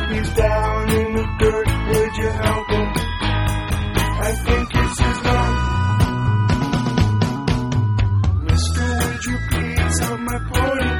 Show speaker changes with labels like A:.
A: He's down in the dirt, would you help him? I think it's his mom. Mister, would you please help my poor